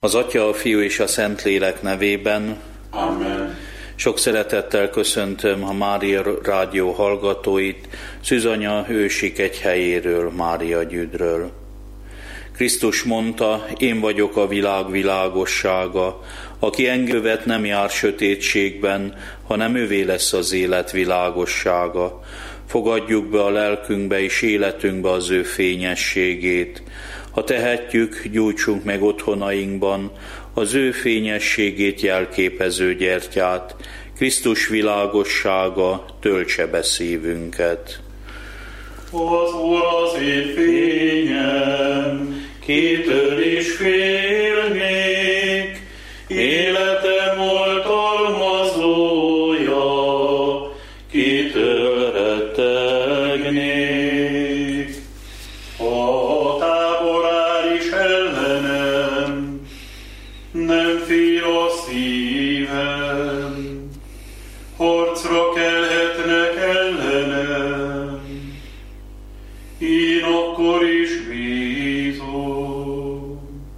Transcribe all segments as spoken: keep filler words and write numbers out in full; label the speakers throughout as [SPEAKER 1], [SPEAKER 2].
[SPEAKER 1] Az Atya, a Fiú és a Szentlélek nevében.
[SPEAKER 2] Amen.
[SPEAKER 1] Sok szeretettel köszöntöm a Mária Rádió hallgatóit, Szűzanya ősi kegyhelyéről, Mária Gyüdről. Krisztus mondta, én vagyok a világ világossága, aki engem követ, nem jár sötétségben, hanem ővé lesz az élet világossága. Fogadjuk be a lelkünkbe és életünkbe az ő fényességét. Ha tehetjük, gyújtsunk meg otthonainkban az ő fényességét jelképező gyertyát, Krisztus világossága töltse be szívünket.
[SPEAKER 2] Az Úr az én fényem, kitől is félnék, életem oltalmazója, kitől rettegnék. A táborár is ellenem, nem fél a szívem, harcra kelhetnek ellenem, én akkor is bízom.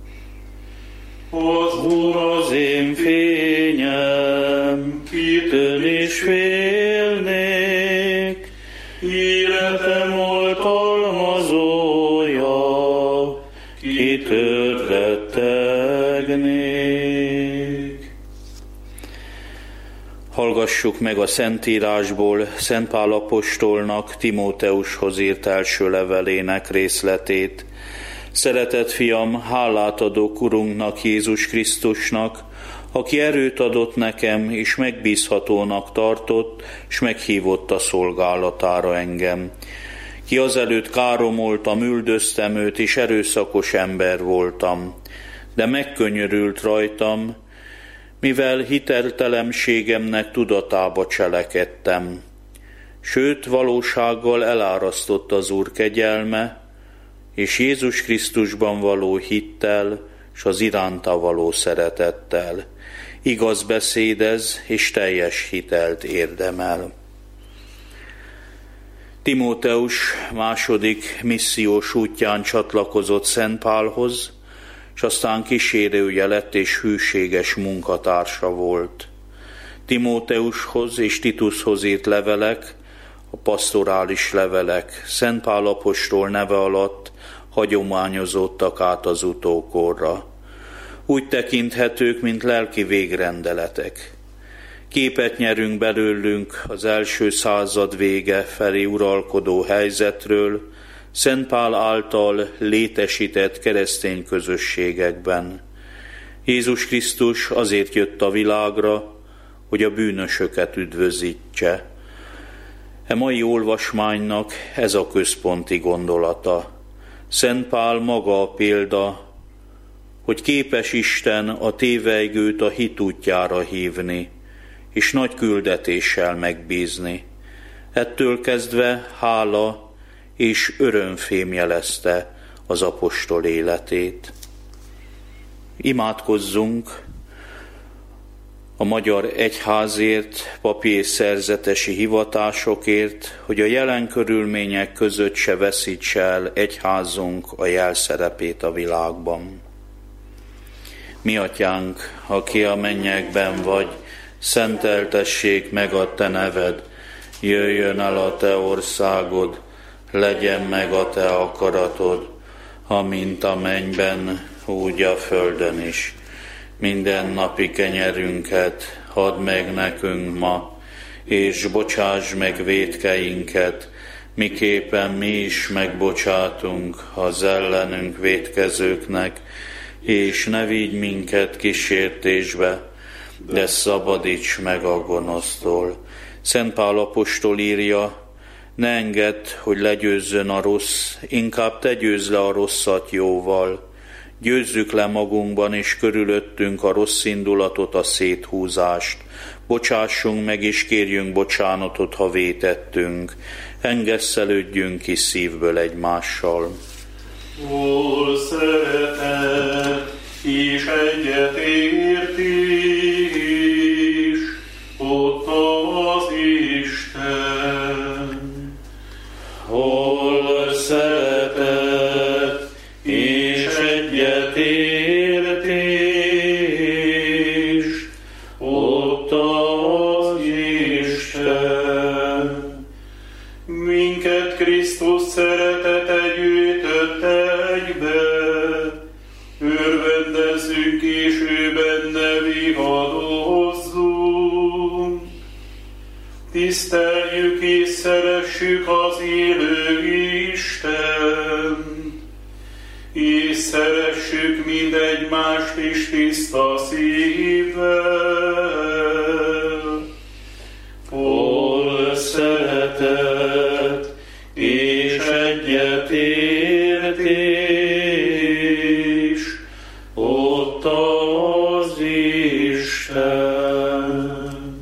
[SPEAKER 2] Az Úr az én fényem, kitől is félnék, életem oltalmazója, kitől rettegnék.
[SPEAKER 1] Hallgassuk meg a Szentírásból Szent Pál apostolnak Timóteushoz írt első levelének részletét. Szeretett fiam, hálát adok Urunknak, Jézus Krisztusnak, aki erőt adott nekem, és megbízhatónak tartott, és meghívott a szolgálatára engem. Ki azelőtt káromoltam, üldöztem őt, és erőszakos ember voltam, de megkönyörült rajtam, mivel hiteltelenségemnek tudatába cselekedtem. Sőt, valósággal elárasztott az Úr kegyelme, és Jézus Krisztusban való hittel, és az iránta való szeretettel. Igaz beszéd ez, és teljes hitelt érdemel. Timóteus második missziós útján csatlakozott Szent Pálhoz, és aztán kísérője lett és hűséges munkatársa volt. Timóteushoz és Titushoz írt levelek, a pastorális levelek Szent Pál apostol neve alatt hagyományozódtak át az utókorra. Úgy tekinthetők, mint lelki végrendeletek. Képet nyerünk belőlünk az első század vége felé uralkodó helyzetről, Szent Pál által létesített keresztény közösségekben. Jézus Krisztus azért jött a világra, hogy a bűnösöket üdvözítse. E mai olvasmánynak ez a központi gondolata. Szent Pál maga a példa, hogy képes Isten a tévejgőt a hit útjára hívni, és nagy küldetéssel megbízni. Ettől kezdve hála és örömfém jelezte az apostol életét. Imádkozzunk a magyar egyházért, papi és szerzetesi hivatásokért, hogy a jelen körülmények között se veszítse el egyházunk a jelszerepét a világban. Mi atyánk, aki a mennyekben vagy, szenteltessék meg a te neved, jöjjön el a te országod, legyen meg a te akaratod, amint a mennyben, úgy a földön is. Minden napi kenyerünket add meg nekünk ma, és bocsáss meg vétkeinket, miképpen mi is megbocsátunk az ellenünk vétkezőknek, és ne vigy minket kísértésbe, de szabadíts meg a gonosztól. Szent Pál apostol írja, ne engedd, hogy legyőzzön a rossz, inkább te győzz le a rosszat jóval. Győzzük le magunkban és körülöttünk a rossz indulatot, a széthúzást. Bocsássunk meg és kérjünk bocsánatot, ha vétettünk. Engesszelődjünk ki szívből egymással.
[SPEAKER 2] Ó, szeretet, és egyetértés, ott az Isten. Hol szeretet, és egyetértés, érezzünk, és ő benne vihadozzunk. Tiszteljük és szeressük az élő Isten, és szeressük mind egymást is tiszta szívvel. Hol szeretet és egyetértés, ott az Isten.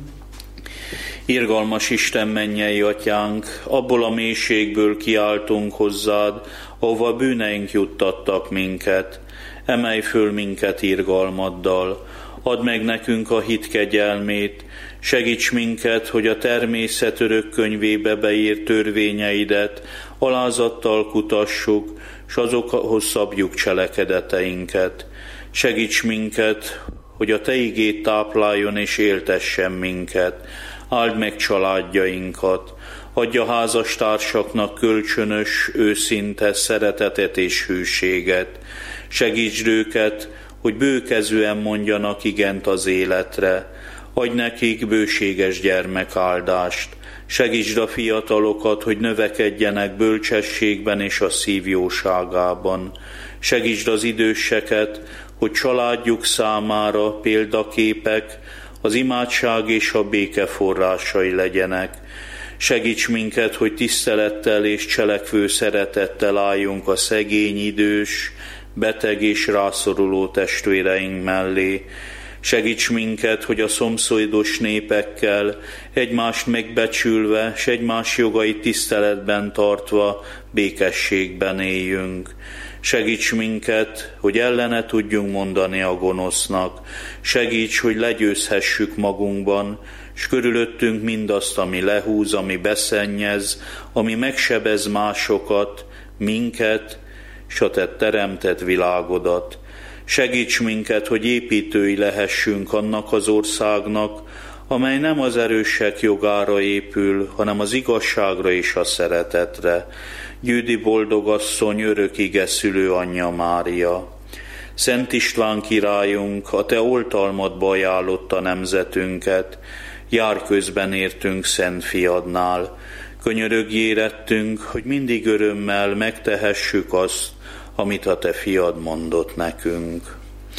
[SPEAKER 1] Irgalmas Isten, mennyei Atyánk, abból a mélységből kiáltunk hozzád, ahova bűneink juttattak minket. Emelj föl minket irgalmaddal, add meg nekünk a hit kegyelmét, segíts minket, hogy a természet örök könyvébe beírt törvényeidet alázattal kutassuk, s azokhoz szabjuk cselekedeteinket. Segíts minket, hogy a Te igéd tápláljon és éltessen minket. Áld meg családjainkat, adj a házastársaknak kölcsönös, őszinte szeretetet és hűséget. Segítsd őket, hogy bőkezűen mondjanak igent az életre. Adj nekik bőséges gyermekáldást. Segítsd a fiatalokat, hogy növekedjenek bölcsességben és a szív jóságában. Segítsd az időseket, hogy családjuk számára példaképek, az imádság és a béke forrásai legyenek. Segíts minket, hogy tisztelettel és cselekvő szeretettel álljunk a szegény, idős, beteg és rászoruló testvéreink mellé. Segíts minket, hogy a szomszédos népekkel egymást megbecsülve s egymás jogait tiszteletben tartva békességben éljünk. Segíts minket, hogy ellene tudjunk mondani a gonosznak. Segíts, hogy legyőzhessük magunkban, s körülöttünk mindazt, ami lehúz, ami beszennyez, ami megsebez másokat, minket, s a Te teremtett világodat. Segíts minket, hogy építői lehessünk annak az országnak, amely nem az erősek jogára épül, hanem az igazságra és a szeretetre. Győdi boldogasszony, örök ige szülő anyja Mária. Szent István királyunk, a Te oltalmadba ajánlotta nemzetünket, jár közben értünk Szent Fiadnál. Könyörögj érettünk, hogy mindig örömmel megtehessük azt, amit a Te Fiad mondott nekünk.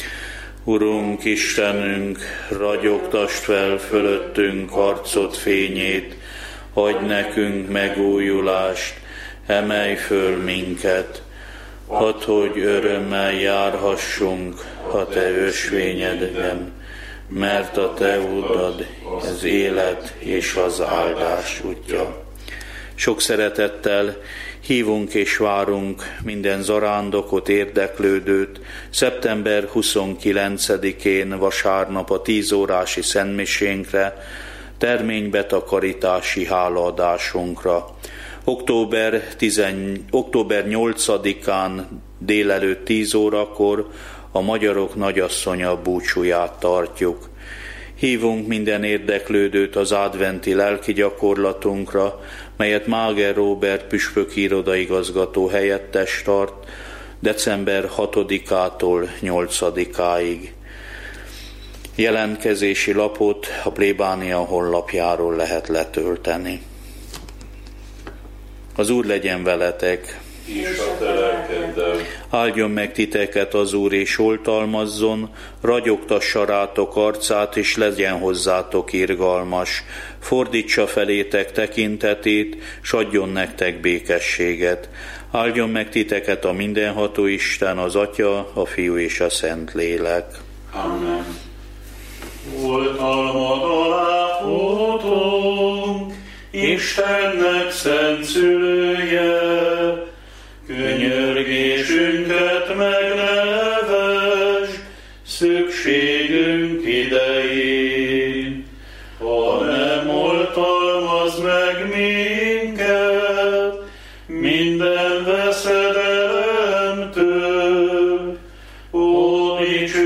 [SPEAKER 1] Urunk, Istenünk, ragyogtasd fel fölöttünk arcod fényét, adj nekünk megújulást, emelj föl minket, hadd, hogy örömmel járhassunk a Te ösvényedben, mert a Te útad az élet és az áldás útja. Sok szeretettel hívunk és várunk minden zarándokot, érdeklődőt szeptember huszonkilencedikén vasárnap a tíz órási szentmisénkre, terménybetakarítási hálaadásunkra. Október, tizen, október nyolcadikán délelőtt tíz órakor a Magyarok Nagyasszonya búcsúját tartjuk. Hívunk minden érdeklődőt az adventi lelki gyakorlatunkra, melyet Máger Róbert püspöki irodaigazgató helyettes tart december hatodikától nyolcadikáig. Jelentkezési lapot a plébánia honlapjáról lehet letölteni. Az Úr legyen veletek!
[SPEAKER 2] És a te lelkeddel.
[SPEAKER 1] Áldjon meg titeket az Úr, és oltalmazzon, ragyogtassa rátok arcát, és legyen hozzátok irgalmas. Fordítsa felétek tekintetét, s adjon nektek békességet. Áldjon meg titeket a mindenható Isten, az Atya, a Fiú és a Szentlélek.
[SPEAKER 2] Amen. Oltalmad alá futunk, Istennek szent szülője, könyörgésünket megnevesd szükségünk idején. Ha nem oltalmaz meg minket minden veszedelemtől, ó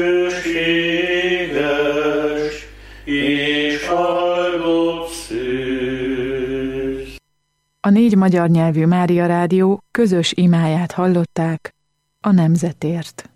[SPEAKER 2] dicsőséges és áldott szűz.
[SPEAKER 3] A négy magyar nyelvű Mária Rádió közös imáját hallották a nemzetért.